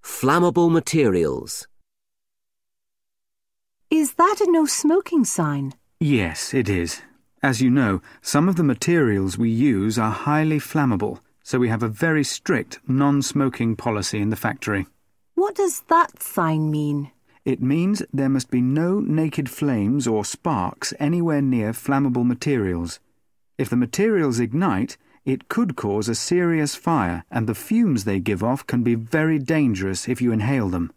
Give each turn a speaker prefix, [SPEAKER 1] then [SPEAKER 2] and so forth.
[SPEAKER 1] Flammable materials.
[SPEAKER 2] Is that a no smoking sign?
[SPEAKER 3] Yes, it is. As you know, some of the materials we use are highly flammable, so we have a very strict non-smoking policy in the factory.
[SPEAKER 2] What does that sign mean?
[SPEAKER 3] It means there must be no naked flames or sparks anywhere near flammable materials. If the materials ignite, it could cause a serious fire, and the fumes they give off can be very dangerous if you inhale them.